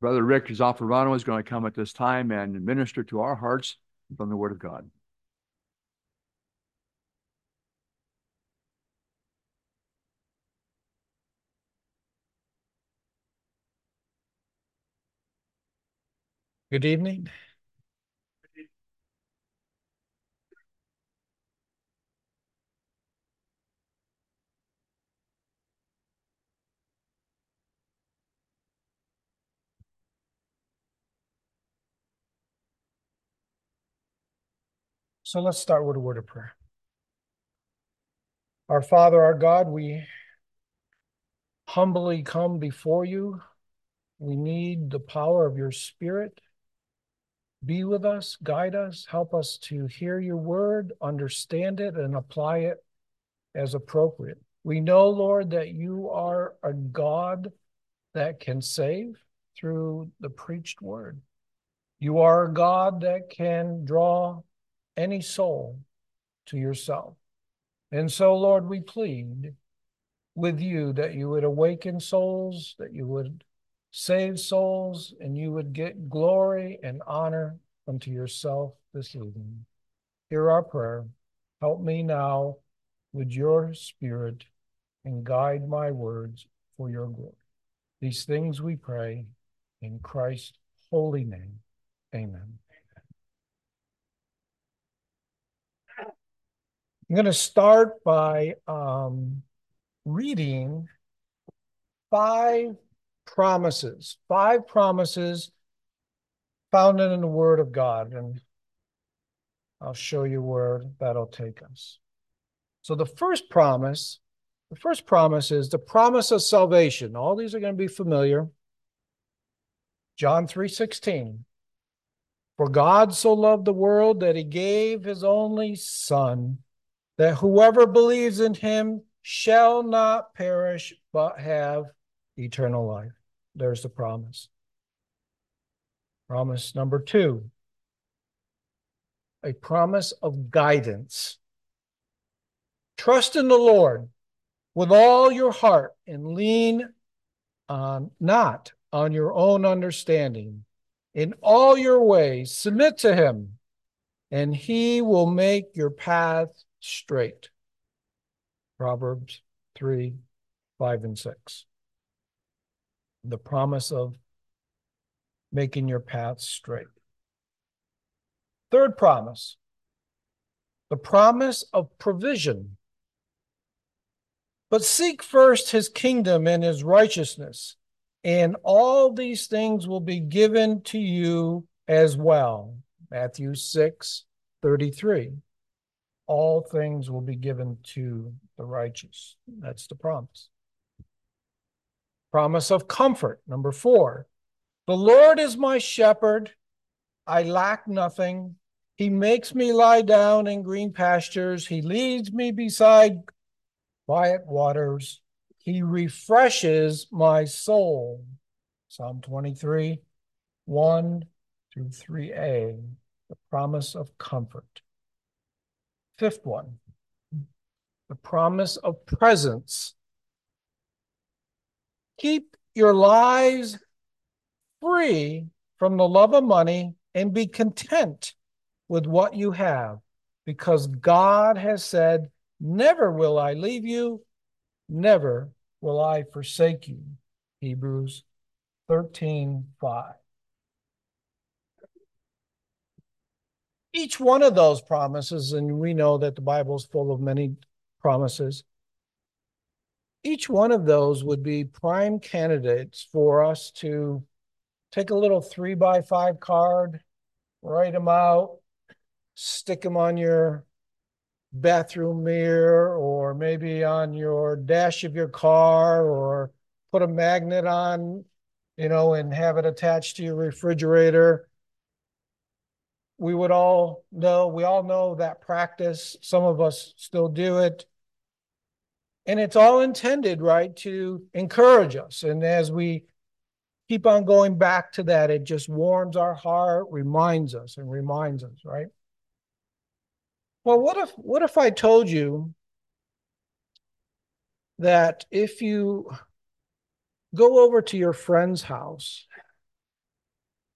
Brother Rick Zaffarano is going to come at this time and minister to our hearts from the Word of God. Good evening. So let's start with a word of prayer. Our Father, our God, we humbly come before you. We need the power of your Spirit. Be with us, guide us, help us to hear your word, understand it, and apply it as appropriate. We know, Lord, that you are a God that can save through the preached word. You are a God that can draw any soul to yourself. And so, Lord, we plead with you that you would awaken souls, that you would save souls, and you would get glory and honor unto yourself this evening. Hear our prayer. Help me now with your Spirit and guide my words for your glory. These things we pray in Christ's holy name. Amen. I'm going to start by reading five five promises found in the Word of God. And I'll show you where that'll take us. So the first promise is the promise of salvation. All these are going to be familiar. John 3:16. For God so loved the world that he gave his only Son, that whoever believes in him shall not perish, but have eternal life. There's the promise. Promise number 2, a promise of guidance. Trust in the Lord with all your heart and lean not on your own understanding. In all your ways, submit to him, and he will make your path straight. Proverbs 3:5-6. The promise of making your path straight. Third promise, the promise of provision. But seek first his kingdom and his righteousness, and all these things will be given to you as well. Matthew 6:33. All things will be given to the righteous. That's the promise. Promise of comfort. Number 4. The Lord is my shepherd. I lack nothing. He makes me lie down in green pastures. He leads me beside quiet waters. He refreshes my soul. Psalm 23, 1-3a. The promise of comfort. Fifth one, the promise of presence. Keep your lives free from the love of money and be content with what you have, because God has said, never will I leave you, never will I forsake you. Hebrews 13:5. Each one of those promises, and we know that the Bible is full of many promises, each one of those would be prime candidates for us to take a little 3x5 card, write them out, stick them on your bathroom mirror or maybe on your dash of your car, or put a magnet on, and have it attached to your refrigerator. We all know that practice. Some of us still do it. And it's all intended, right, to encourage us. And as we keep on going back to that, it just warms our heart, reminds us, right? Well, what if I told you that if you go over to your friend's house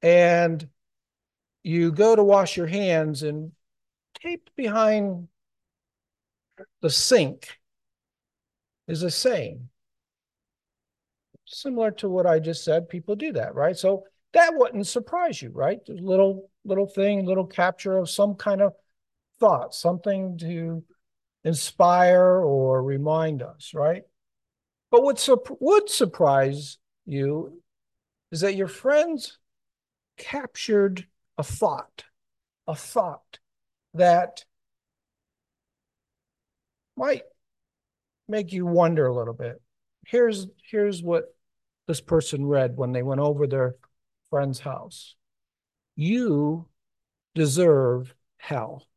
and you go to wash your hands, and taped behind the sink is a saying. Similar to what I just said, people do that, right? So that wouldn't surprise you, right? There's little thing, little capture of some kind of thought, something to inspire or remind us, right? But what would surprise you is that your friends captured a thought that might make you wonder a little bit. Here's what this person read when they went over their friend's house. You deserve hell.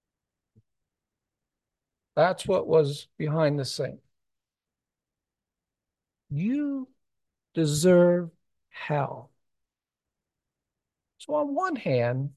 That's what was behind the sink. You deserve hell. So on one hand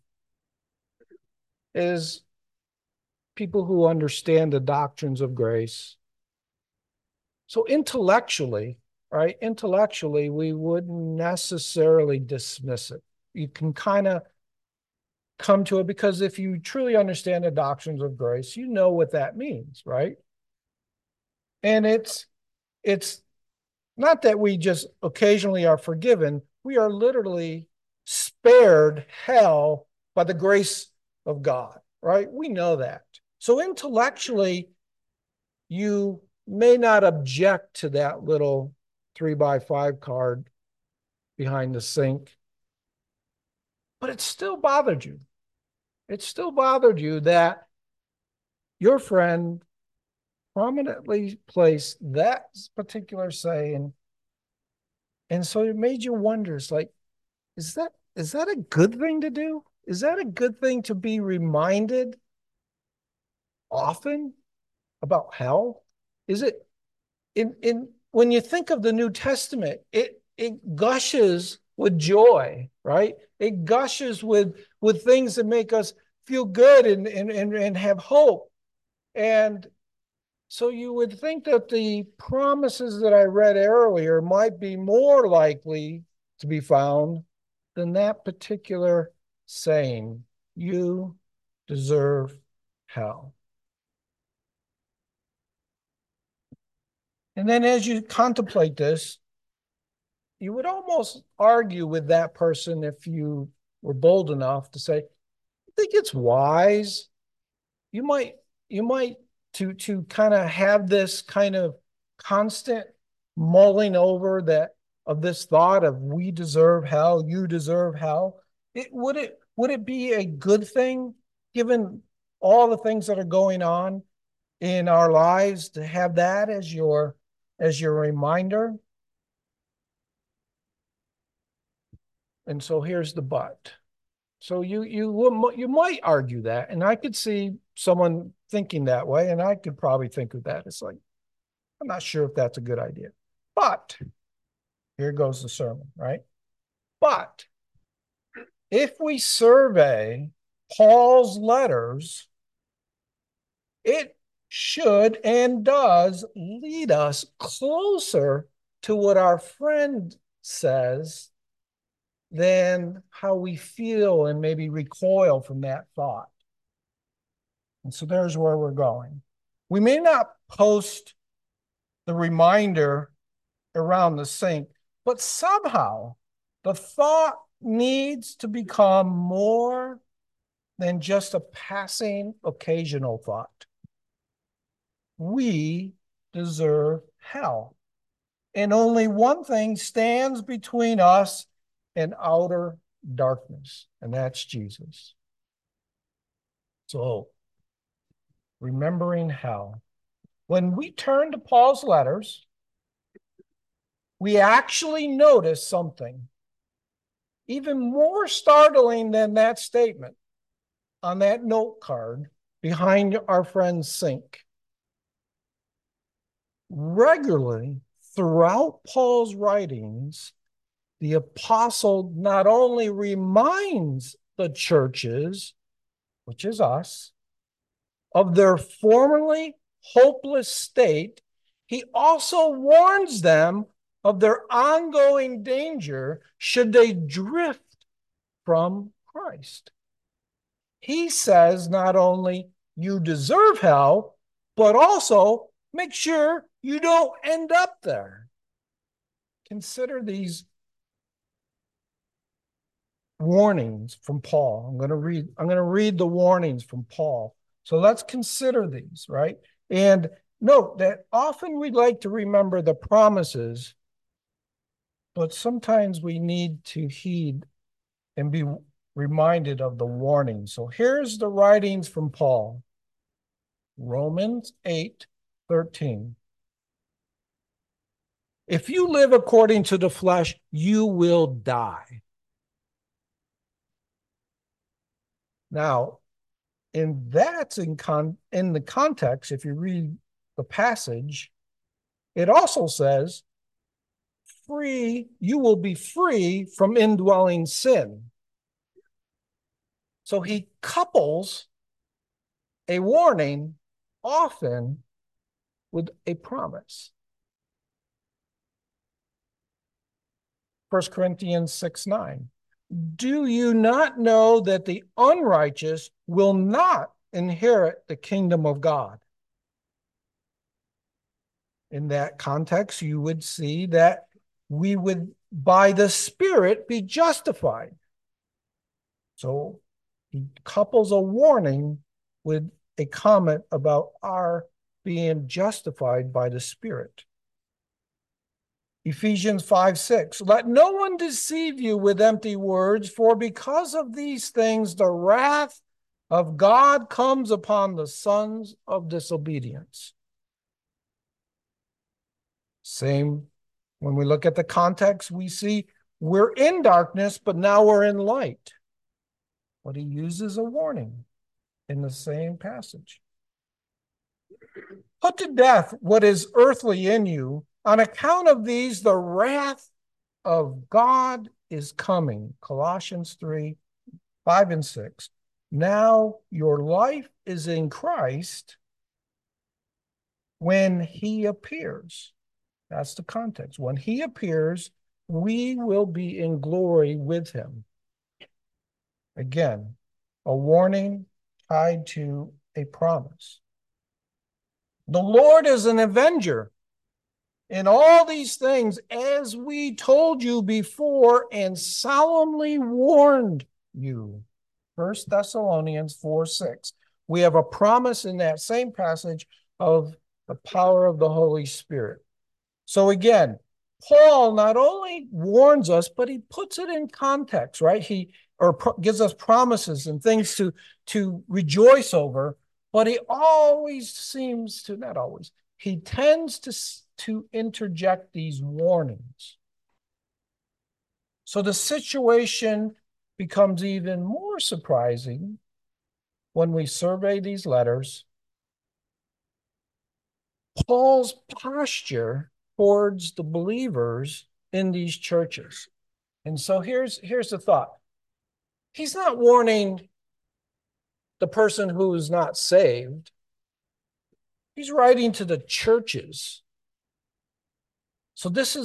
is people who understand the doctrines of grace. So intellectually, right? Intellectually, we wouldn't necessarily dismiss it. You can kind of come to it because if you truly understand the doctrines of grace, you know what that means, right? And it's not that we just occasionally are forgiven. We are literally spared hell by the grace of God, right? We know that. So intellectually, you may not object to that little 3x5 card behind the sink, but it still bothered you. It still bothered you that your friend prominently placed that particular saying. And so it made you wonder, it's like, is that a good thing to do? Is that a good thing to be reminded often about hell? Is it in when you think of the New Testament, it gushes with joy, right? It gushes with things that make us feel good and have hope. And so you would think that the promises that I read earlier might be more likely to be found than that particular saying, you deserve hell. And then as you contemplate this, you would almost argue with that person if you were bold enough to say, I think it's wise. You might to kind of have this kind of constant mulling over that of this thought of we deserve hell, you deserve hell. Would it be a good thing given all the things that are going on in our lives to have that as your reminder? And so here's the but. So you might argue that, and I could see someone thinking that way, and I could probably think of that. It's like, I'm not sure if that's a good idea. But here goes the sermon, right? But if we survey Paul's letters, it should and does lead us closer to what our friend says than how we feel and maybe recoil from that thought. And so there's where we're going. We may not post the reminder around the sink, but somehow the thought needs to become more than just a passing occasional thought. We deserve hell. And only one thing stands between us and outer darkness, and that's Jesus. So, remembering hell. When we turn to Paul's letters, we actually notice something even more startling than that statement on that note card behind our friend's sink. Regularly, throughout Paul's writings, the apostle not only reminds the churches, which is us, of their formerly hopeless state, he also warns them of their ongoing danger should they drift from Christ. He says not only you deserve hell, but also make sure you don't end up there. Consider these warnings from Paul. I'm going to read the warnings from Paul. So let's consider these, right? And note that often we like to remember the promises, but sometimes we need to heed and be reminded of the warnings. So here's the writings from Paul. Romans 8:13. If you live according to the flesh, you will die. Now, and that's in the context, if you read the passage, it also says, you will be free from indwelling sin. So he couples a warning often with a promise. 1 Corinthians 6:9. Do you not know that the unrighteous will not inherit the kingdom of God? In that context, you would see that we would, by the Spirit, be justified. So he couples a warning with a comment about our being justified by the Spirit. Ephesians 5:6. Let no one deceive you with empty words, for because of these things, the wrath of God comes upon the sons of disobedience. Same, when we look at the context, we see we're in darkness, but now we're in light. But he uses a warning in the same passage. Put to death what is earthly in you. On account of these, the wrath of God is coming. Colossians 3:5-6. Now your life is in Christ when he appears. That's the context. When he appears, we will be in glory with him. Again, a warning tied to a promise. The Lord is an avenger in all these things, as we told you before and solemnly warned you. 1 Thessalonians 4:6. We have a promise in that same passage of the power of the Holy Spirit. So again, Paul not only warns us, but he puts it in context, right? He gives us promises and things to rejoice over, but he always seems to, not always, he tends to interject these warnings. So the situation becomes even more surprising when we survey these letters. Paul's posture towards the believers in these churches. And so here's the thought. He's not warning the person who is not saved. He's writing to the churches. So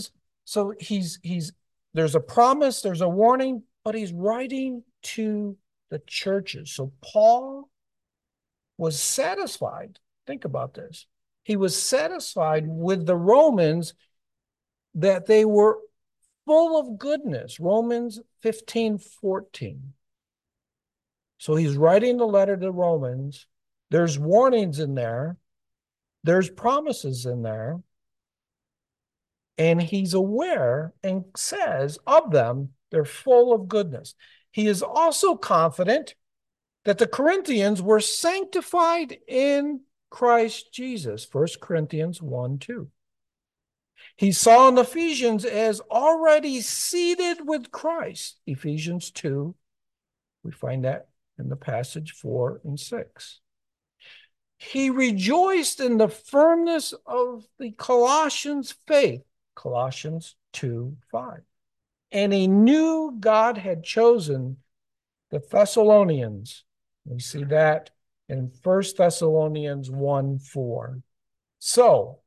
there's a promise, there's a warning, but he's writing to the churches. So Paul was satisfied. Think about this. He was satisfied with the Romans that they were full of goodness. Romans 15:14. So he's writing the letter to Romans. There's warnings in there. There's promises in there. And he's aware and says of them, they're full of goodness. He is also confident that the Corinthians were sanctified in Christ Jesus. 1 Corinthians 1:2. He saw in Ephesians as already seated with Christ. Ephesians 2. We find that in the passage 4 and 6. He rejoiced in the firmness of the Colossians' faith. Colossians 2:5. And he knew God had chosen the Thessalonians. We see that in 1 Thessalonians 1:4. So,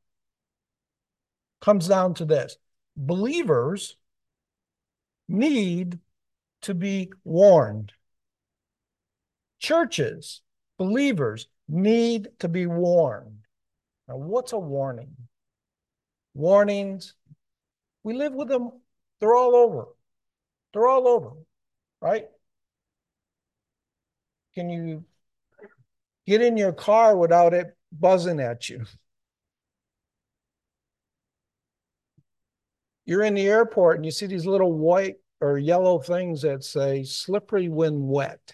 comes down to this. Believers need to be warned. Churches, believers need to be warned. Now, what's a warning? Warnings, we live with them. They're all over. They're all over, right? Can you get in your car without it buzzing at you? You're in the airport and you see these little white or yellow things that say slippery when wet.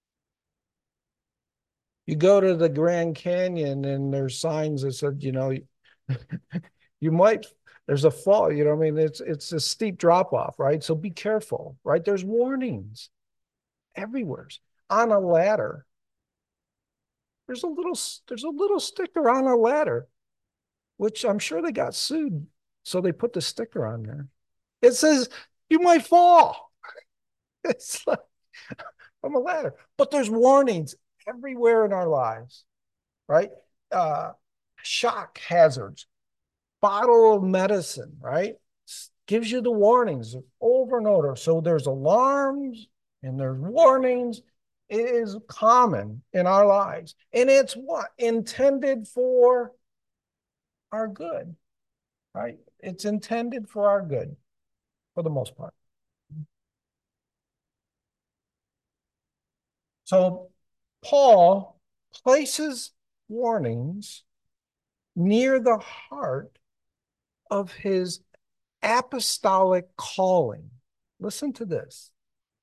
You go to the Grand Canyon and there's signs that said, you might, there's a fall, I mean, it's a steep drop off, right? So be careful, right? There's warnings everywhere. On a ladder, there's a little sticker on a ladder, which I'm sure they got sued. So they put the sticker on there. It says, you might fall. It's like from a ladder, but there's warnings everywhere in our lives, right? Shock hazards, bottle of medicine, right? Gives you the warnings over and over. So there's alarms and there's warnings. It is common in our lives. And it's what? Intended for our good, right? It's intended for our good for the most part. So Paul places warnings near the heart of his apostolic calling. Listen to this.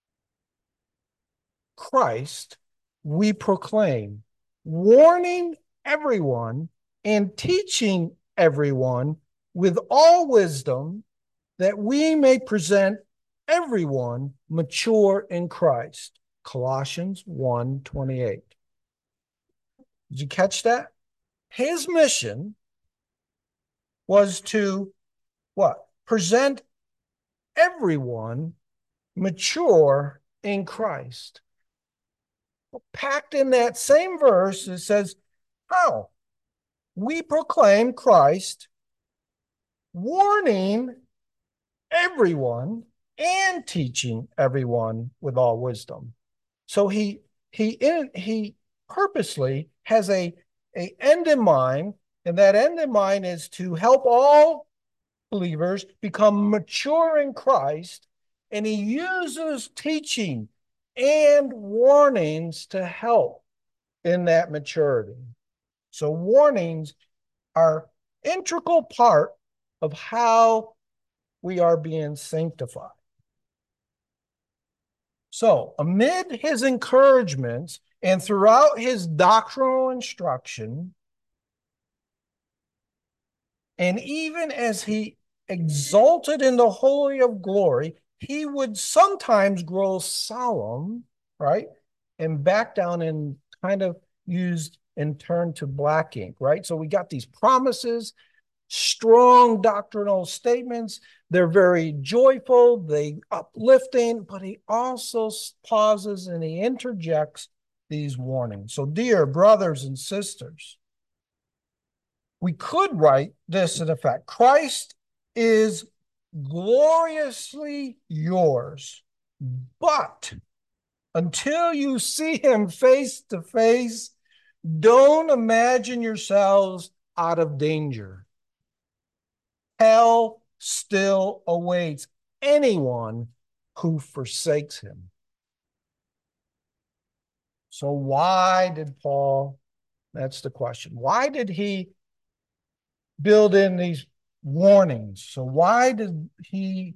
Christ, we proclaim, warning everyone and teaching everyone with all wisdom, that we may present everyone mature in Christ. Colossians 1:28. Did you catch that? His mission was to what? Present everyone mature in Christ. Packed in that same verse, it says, how? We proclaim Christ, warning everyone and teaching everyone with all wisdom. So he purposely has a end in mind, and that end in mind is to help all believers become mature in Christ, and he uses teaching and warnings to help in that maturity. So warnings are integral part of how we are being sanctified. So amid his encouragements and throughout his doctrinal instruction, and even as he exalted in the Holy of Glory, he would sometimes grow solemn, right? And back down and kind of used and turn to black ink, right? So we got these promises, strong doctrinal statements. They're very joyful, they uplifting, but he also pauses and he interjects these warnings. So, dear brothers and sisters, we could write this in effect: Christ is gloriously yours, but until you see him face to face, don't imagine yourselves out of danger. Hell still awaits anyone who forsakes him. So why did Paul, that's the question, why did he build in these warnings? So why did he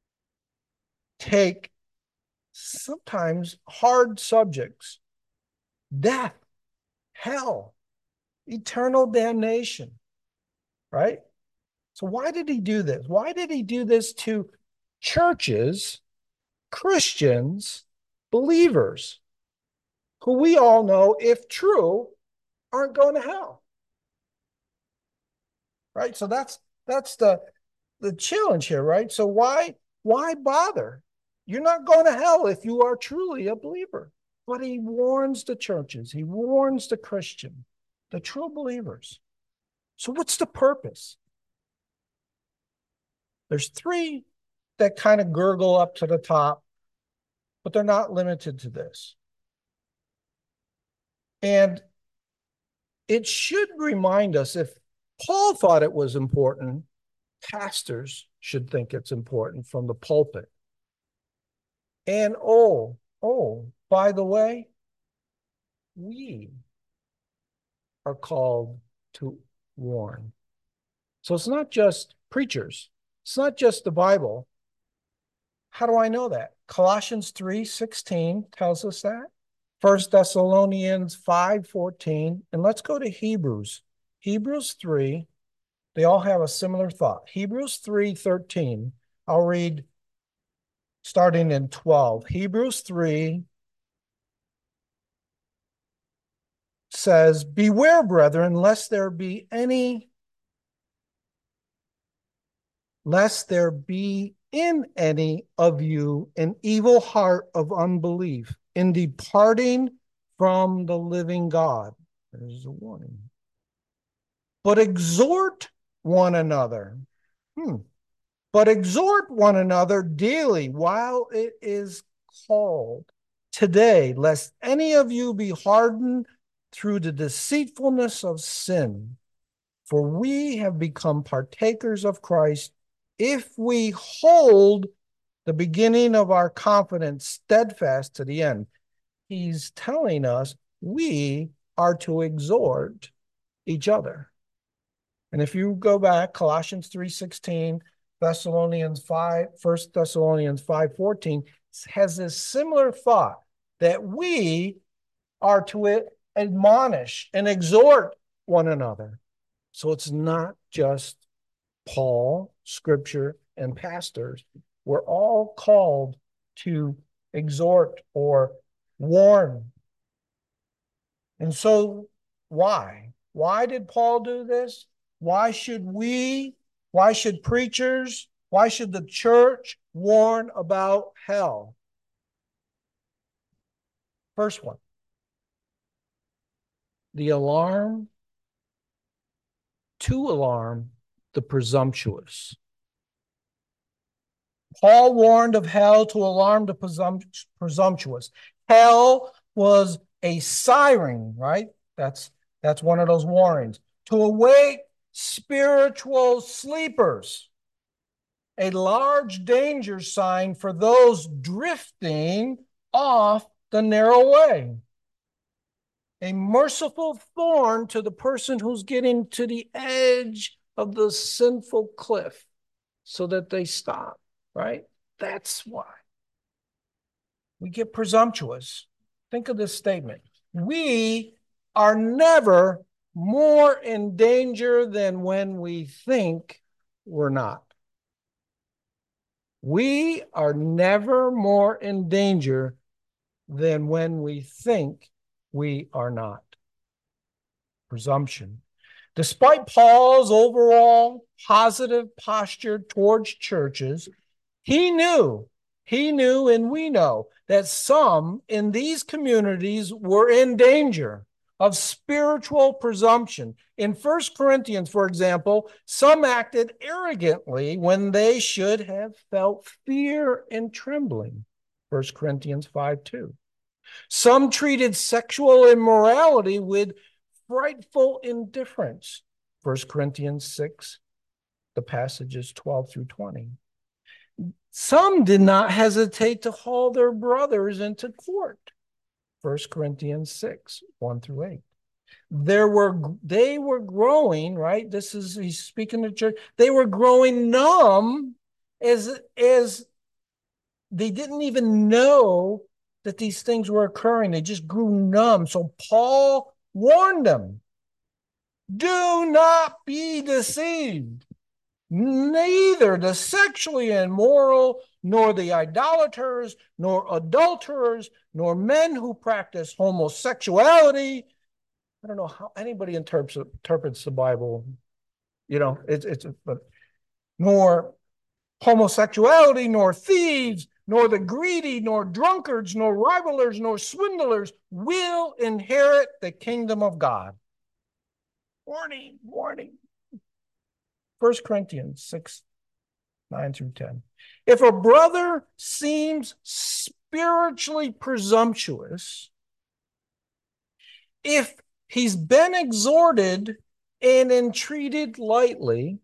take sometimes hard subjects, death, hell, eternal damnation, right? So why did he do this? Why did he do this to churches, Christians, believers, who we all know, if true, aren't going to hell? Right? So that's the challenge here, right? So why bother? You're not going to hell if you are truly a believer. But he warns the churches, he warns the Christian, the true believers. So what's the purpose? There's three that kind of gurgle up to the top. but they're not limited to this. And it should remind us, if Paul thought it was important, pastors should think it's important from the pulpit. And by the way, we are called to warn. So it's not just preachers. It's not just the Bible. How do I know that? Colossians 3:16 tells us that. 1 Thessalonians 5:14. And let's go to Hebrews. Hebrews 3. They all have a similar thought. Hebrews 3:13. I'll read starting in 12. Hebrews 3 says, "Beware, brethren, lest there be in any of you an evil heart of unbelief in departing from the living God." There's a warning. But exhort one another. But exhort one another daily while it is called today, lest any of you be hardened through the deceitfulness of sin. For we have become partakers of Christ if we hold the beginning of our confidence steadfast to the end. He's telling us we are to exhort each other. And if you go back, Colossians 3:16, Thessalonians 5, 1 Thessalonians 5:14 has this similar thought that we are to admonish and exhort one another. So it's not just Paul, Scripture, and pastors. We're all called to exhort or warn. And so why? Why did Paul do this? Why should preachers, why should the church warn about hell? First one, to alarm the presumptuous. Paul warned of hell to alarm the presumptuous. Hell was a siren, right? That's one of those warnings. To awake spiritual sleepers. A large danger sign for those drifting off the narrow way. A merciful thorn to the person who's getting to the edge of the sinful cliff so that they stop, right? That's why we get presumptuous. Think of this statement. We are never more in danger than when we think we're not. We are never more in danger than when we think we are not. Presumption. Despite Paul's overall positive posture towards churches, he knew, and we know that some in these communities were in danger of spiritual presumption. In 1 Corinthians, for example, some acted arrogantly when they should have felt fear and trembling. 1 Corinthians 5:2. Some treated sexual immorality with frightful indifference. 1 Corinthians 6, the passages 12 through 20. Some did not hesitate to haul their brothers into court. 1 Corinthians 6, 1 through 8. They were growing, right? He's speaking to church. They were growing numb as they didn't even know that these things were occurring. They just grew numb. So Paul warned them, do not be deceived. Neither the sexually immoral, nor the idolaters, nor adulterers, nor men who practice homosexuality. I don't know how anybody interprets the Bible. Nor homosexuality, nor thieves, nor the greedy, nor drunkards, nor rivalers, nor swindlers will inherit the kingdom of God. Warning, warning. 1 Corinthians 6, 9 through 10. If a brother seems spiritually presumptuous, if he's been exhorted and entreated lightly,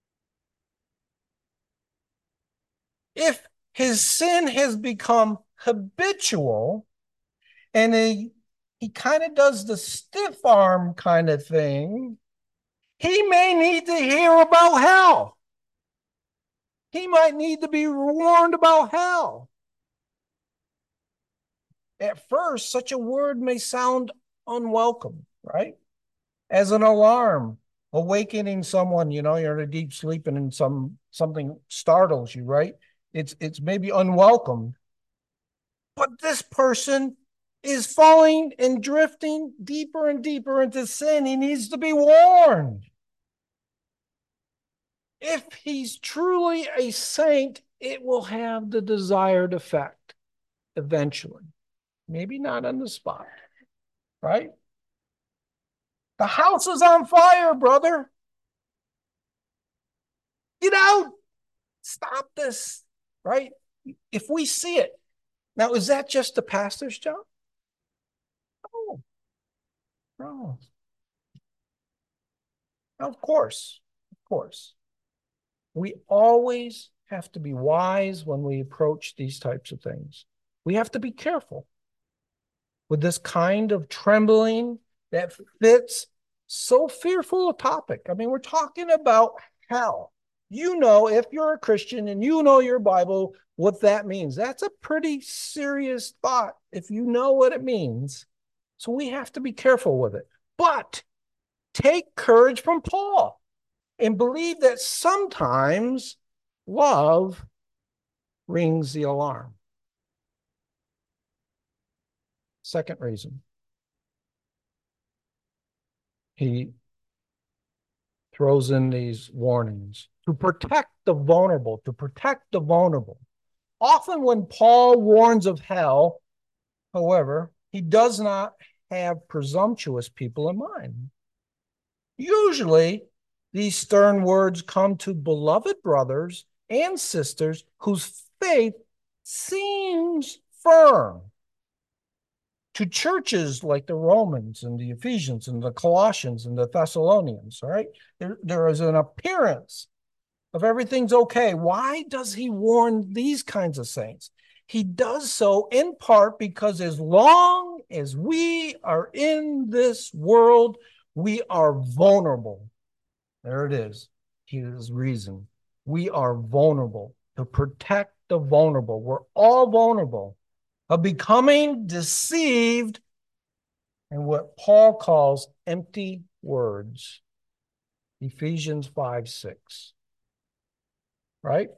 if his sin has become habitual and he kind of does the stiff arm kind of thing, he may need to hear about hell. He might need to be warned about hell. At first, such a word may sound unwelcome, right? As an alarm, awakening someone, you're in a deep sleep and something startles you, right? It's maybe unwelcome. But this person is falling and drifting deeper and deeper into sin. He needs to be warned. If he's truly a saint, it will have the desired effect eventually. Maybe not on the spot, right? The house is on fire, brother. Get out. Stop this, right? If we see it. Now, is that just the pastor's job? No. No. Of course. Of course. We always have to be wise when we approach these types of things. We have to be careful with this kind of trembling that fits so fearful a topic. I mean, we're talking about hell. If you're a Christian and your Bible, what that means. That's a pretty serious thought if you know what it means. So we have to be careful with it. But take courage from Paul and believe that sometimes love rings the alarm. Second reason. He throws in these warnings to protect the vulnerable, Often when Paul warns of hell, however, he does not have presumptuous people in mind. Usually, these stern words come to beloved brothers and sisters whose faith seems firm. To churches like the Romans and the Ephesians and the Colossians and the Thessalonians, all right? There is an appearance of everything's okay. Why does he warn these kinds of saints? He does so in part because as long as we are in this world, we are vulnerable. There it is. His reason. We are vulnerable. To protect the vulnerable. We're all vulnerable of becoming deceived in what Paul calls empty words. Ephesians 5:6. Right?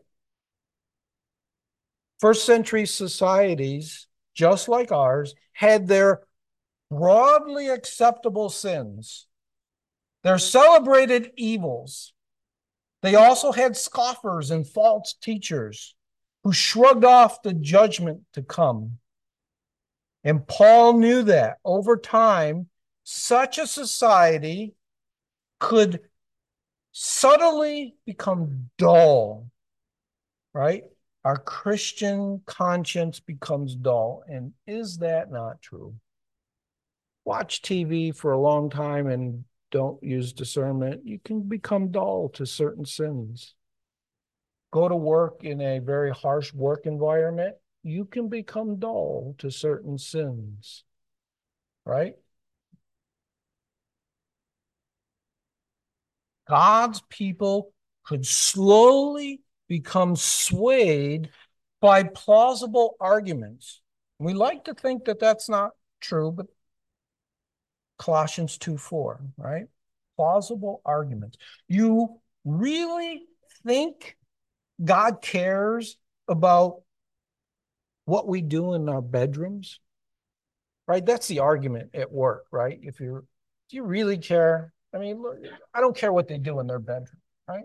First century societies, just like ours, had their broadly acceptable sins, their celebrated evils. They also had scoffers and false teachers who shrugged off the judgment to come. And Paul knew that over time, such a society could subtly become dull, right? Our Christian conscience becomes dull. And is that not true? Watch TV for a long time and don't use discernment. You can become dull to certain sins. Go to work in a very harsh work environment. You can become dull to certain sins, right? God's people could slowly become swayed by plausible arguments. We like to think that that's not true, but Colossians 2:4, right? Plausible arguments. You really think God cares about what we do in our bedrooms? Right? That's the argument at work, right? Do you really care? I mean, look, I don't care what they do in their bedroom, right?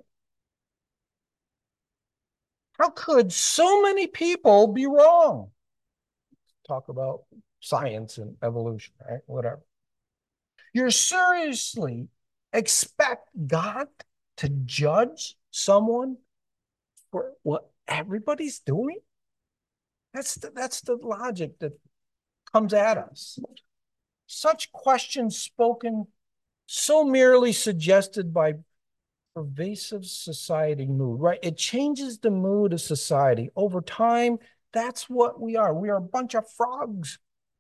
How could so many people be wrong? Talk about science and evolution, right? Whatever. You seriously expect God to judge someone for what everybody's doing? That's the logic that comes at us. Such questions spoken, so merely suggested by pervasive society mood, right? It changes the mood of society. Over time, that's what we are. We are a bunch of frogs.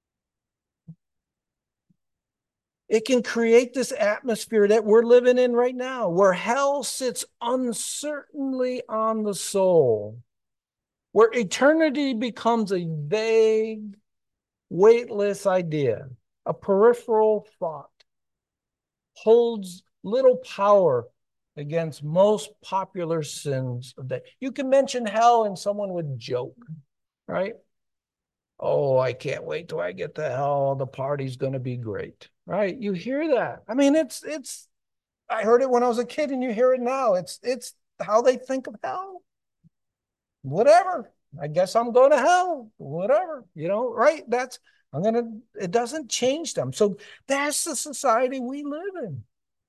It can create this atmosphere that we're living in right now, where hell sits uncertainly on the soul, where eternity becomes a vague, weightless idea, a peripheral thought, holds little power against most popular sins of that. You can mention hell and someone would joke, right? Oh, I can't wait till I get to hell. The party's going to be great, right? You hear that. I mean, I heard it when I was a kid and you hear it now. It's how they think of hell. Whatever. I guess I'm going to hell. Whatever, right? It doesn't change them. So that's the society we live in.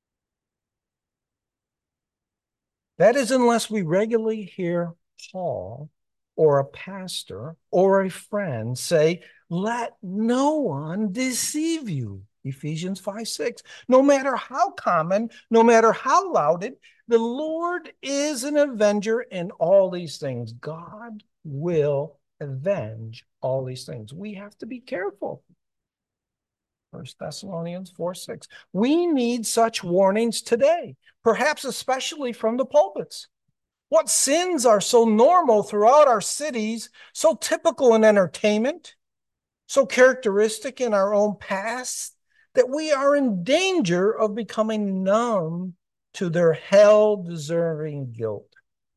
That is, unless we regularly hear Paul or a pastor or a friend say, let no one deceive you. Ephesians 5:6. No matter how common, no matter how lauded, the Lord is an avenger in all these things. God will avenge all these things. We have to be careful. 1 Thessalonians 4:6. We need such warnings today, perhaps especially from the pulpits. What sins are so normal throughout our cities, so typical in entertainment, so characteristic in our own past, that we are in danger of becoming numb to their hell-deserving guilt.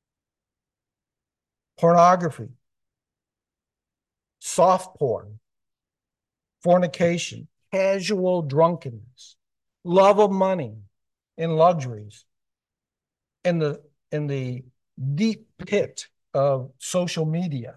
Pornography, soft porn, fornication, casual drunkenness, love of money and luxuries, in the deep pit of social media.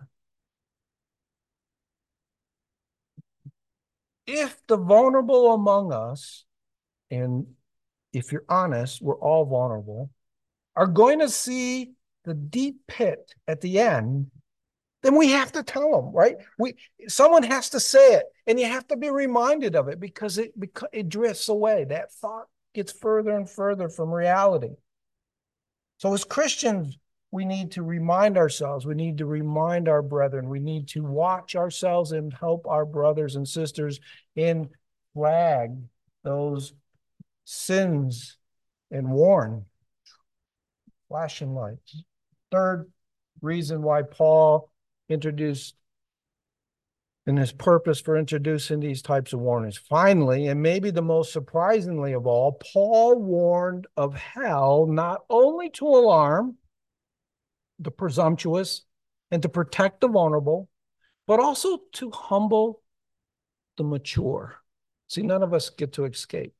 If the vulnerable among us, and if you're honest, we're all vulnerable, are going to see the deep pit at the end, then we have to tell them, right? Someone has to say it, and you have to be reminded of it because it drifts away. That thought gets further and further from reality. So as Christians, we need to remind ourselves, we need to remind our brethren, we need to watch ourselves and help our brothers and sisters in flag those sins and warn. Flashing lights. Third reason why Paul introduced and his purpose for introducing these types of warnings. Finally, and maybe the most surprisingly of all, Paul warned of hell not only to alarm the presumptuous and to protect the vulnerable, but also to humble the mature. See, none of us get to escape.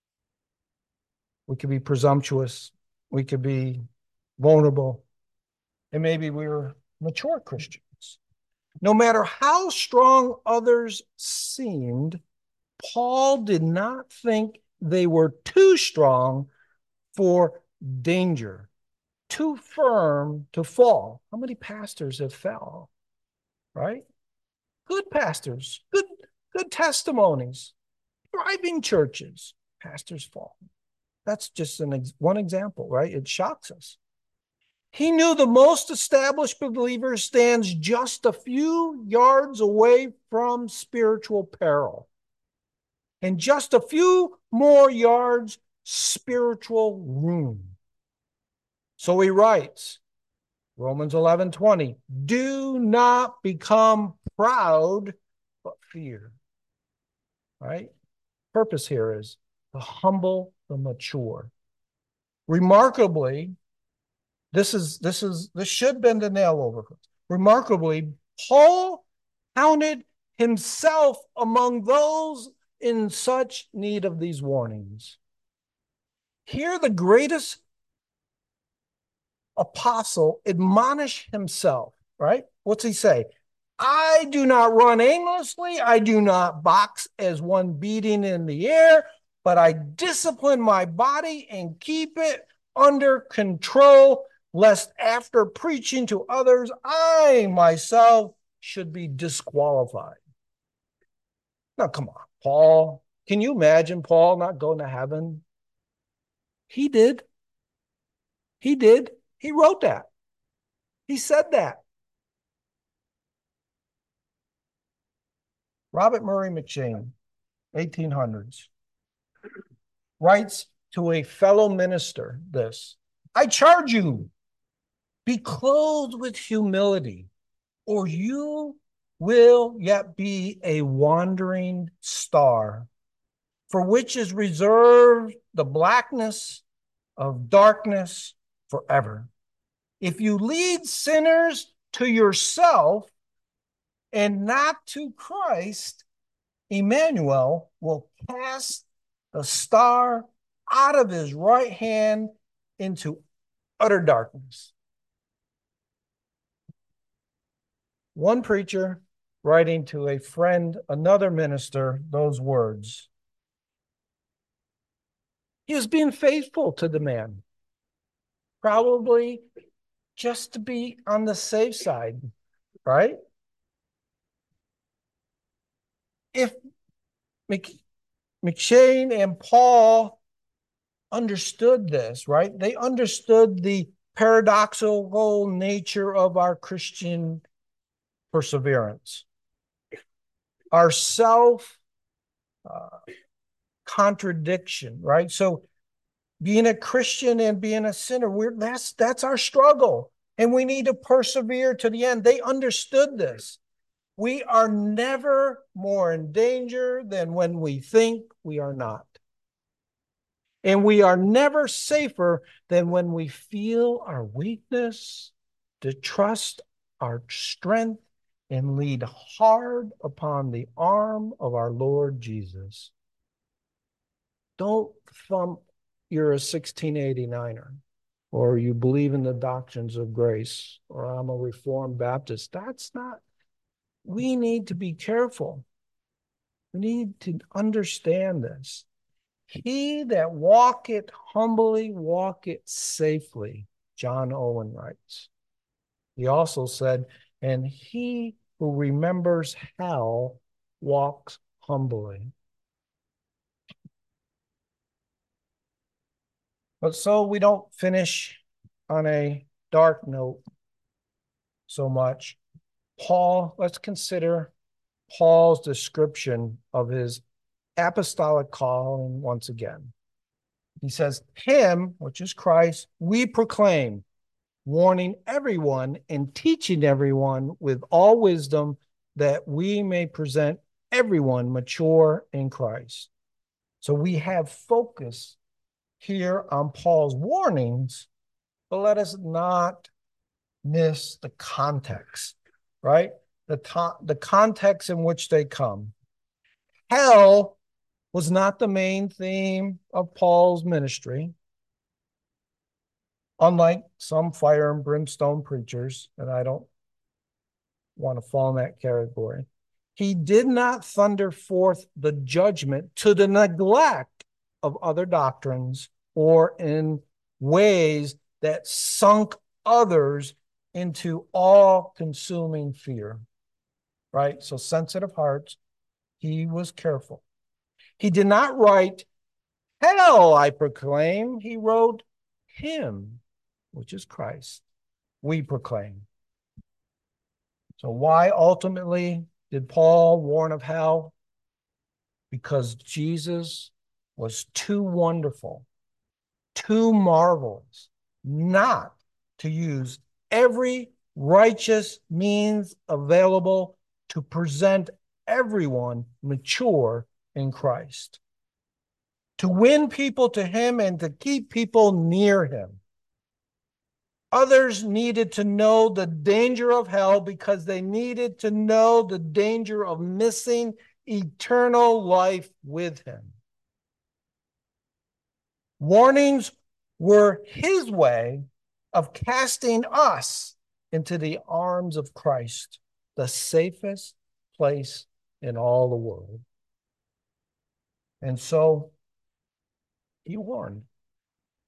We could be presumptuous, we could be vulnerable, and maybe we're mature Christians. No matter how strong others seemed, Paul did not think they were too strong for danger, too firm to fall. How many pastors have fell, right? Good pastors, good testimonies, thriving churches, pastors fall. That's just one example, right? It shocks us. He knew the most established believer stands just a few yards away from spiritual peril. And just a few more yards, spiritual ruin. So he writes, Romans 11:20, do not become proud, but fear. Right? Purpose here is to humble the mature. Remarkably, this should bend the nail over. Remarkably, Paul counted himself among those in such need of these warnings. Here, the greatest apostle admonish himself, right? What's he say? I do not run aimlessly. I do not box as one beating in the air, but I discipline my body and keep it under control, lest after preaching to others, I myself should be disqualified. Now, come on, Paul. Can you imagine Paul not going to heaven? He did. He did. He wrote that. He said that. Robert Murray McCheyne, 1800s, writes to a fellow minister this: I charge you, be clothed with humility, or you will yet be a wandering star, for which is reserved the blackness of darkness forever. If you lead sinners to yourself and not to Christ, Emmanuel will cast the star out of his right hand into utter darkness. One preacher writing to a friend, another minister, those words. He was being faithful to the man, probably just to be on the safe side, right? If McCheyne and Paul understood this, right? They understood the paradoxical nature of our Christian perseverance, our self contradiction, right? So being a Christian and being a sinner, that's our struggle, and we need to persevere to the end. They understood this. We are never more in danger than when we think we are not. And we are never safer than when we feel our weakness, to trust our strength, and lead hard upon the arm of our Lord Jesus. Don't thump you're a 1689er, or you believe in the doctrines of grace, or I'm a Reformed Baptist. That's not, we need to be careful. We need to understand this. He that walketh humbly walketh safely, John Owen writes. He also said, and he who remembers hell walks humbly. But so we don't finish on a dark note so much. Let's consider Paul's description of his apostolic calling once again. He says, him, which is Christ, we proclaim, warning everyone and teaching everyone with all wisdom, that we may present everyone mature in Christ. So we have focus here on Paul's warnings, but let us not miss the context, right? The context in which they come. Hell was not the main theme of Paul's ministry. Unlike some fire and brimstone preachers, and I don't want to fall in that category, he did not thunder forth the judgment to the neglect of other doctrines or in ways that sunk others into all-consuming fear, right? So sensitive hearts, he was careful. He did not write, hell I proclaim. He wrote, him, which is Christ, we proclaim. So why ultimately did Paul warn of hell? Because Jesus was too wonderful, too marvelous, not to use every righteous means available to present everyone mature in Christ, to win people to him and to keep people near him. Others needed to know the danger of hell because they needed to know the danger of missing eternal life with him. Warnings were his way of casting us into the arms of Christ, the safest place in all the world. And so he warned,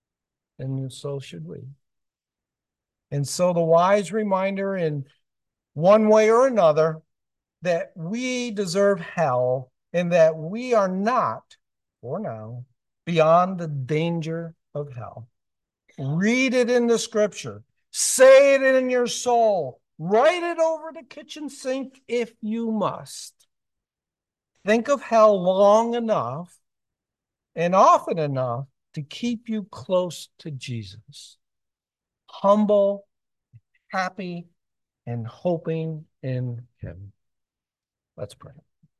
and so should we. And so the wise reminder in one way or another, that we deserve hell and that we are not, for now, beyond the danger of hell. Read it in the scripture. Say it in your soul. Write it over the kitchen sink if you must. Think of hell long enough and often enough to keep you close to Jesus. Humble, happy, and hoping in him. Let's pray.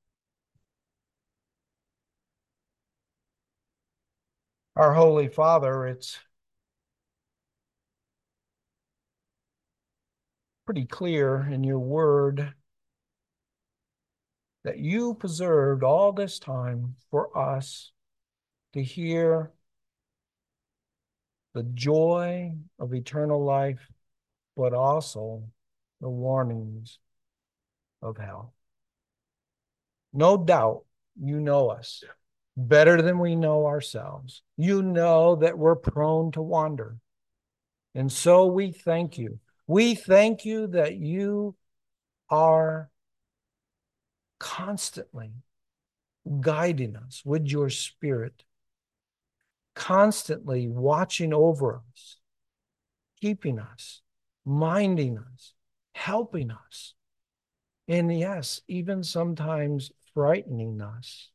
Our Holy Father, it's pretty clear in your word that you preserved all this time for us to hear the joy of eternal life, but also the warnings of hell. No doubt you know us better than we know ourselves. You know that we're prone to wander. And so we thank you. We thank you that you are constantly guiding us with your Spirit, constantly watching over us, keeping us, minding us, helping us, and yes, even sometimes frightening us.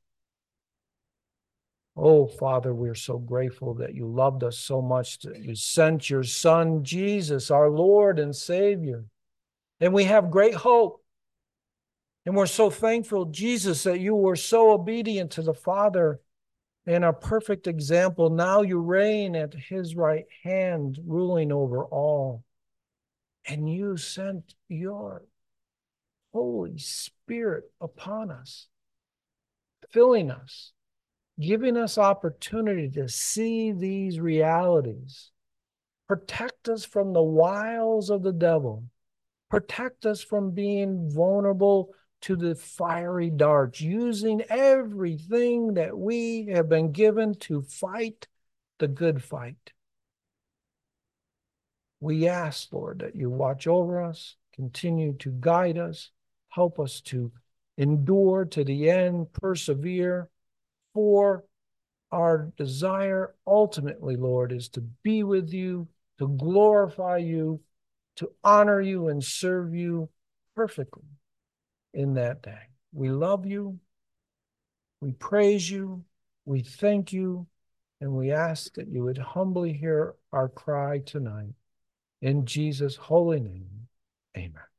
Oh, Father, we're so grateful that you loved us so much that you sent your Son, Jesus, our Lord and Savior. And we have great hope. And we're so thankful, Jesus, that you were so obedient to the Father and a perfect example. Now you reign at his right hand, ruling over all. And you sent your Holy Spirit upon us, filling us, giving us opportunity to see these realities. Protect us from the wiles of the devil. Protect us from being vulnerable to the fiery darts, using everything that we have been given to fight the good fight. We ask, Lord, that you watch over us, continue to guide us, help us to endure to the end, persevere, for our desire ultimately, Lord, is to be with you, to glorify you, to honor you and serve you perfectly in that day. We love you. We praise you. We thank you. And we ask that you would humbly hear our cry tonight. In Jesus' holy name, amen.